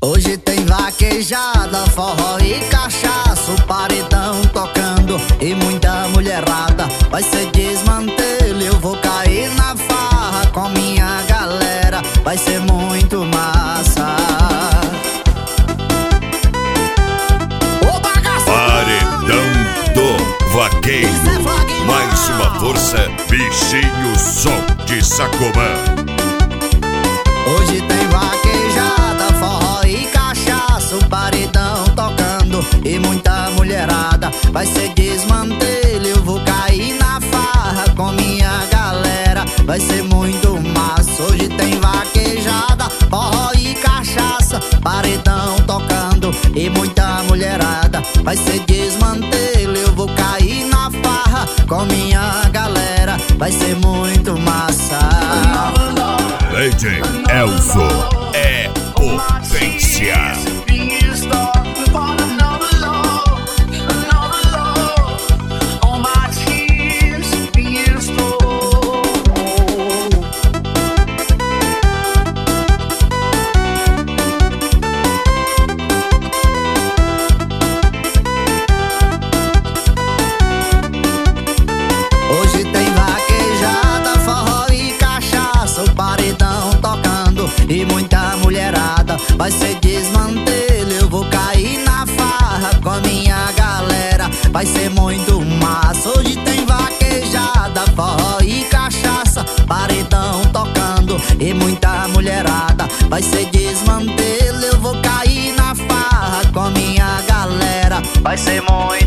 Hoje tem vaquejada, forró e cachaça, o paredão tocando e muita mulherada. Vai ser desmantelo, eu vou cair na farra com minha galera. Vai ser muito massa. Paredão do Vaqueiro. Mais uma força, bichinho som de Sacomã. Hoje tem vaquejada, forró e cachaça, o paredão tocando e muita mulherada. Vai ser desmantelo, eu vou cair na farra com minha galera. Vai ser muito massa. Hoje tem vaquejada, forró e cachaça, paredão tocando e muita mulherada. Vai ser desmantelo, eu vou cair na farra com minha galera. Vai ser muito massa. DJ Elzo é potência. Hoje tem vaquejada, forró e cachaça, o paredão tocando e muita mulherada. Vai ser desmantelo, eu vou cair na farra com minha galera. Vai ser muito massa. Hoje tem vaquejada, forró e cachaça, paredão tocando e muita mulherada. Vai ser desmantelo, eu vou cair na farra com minha galera. Vai ser muito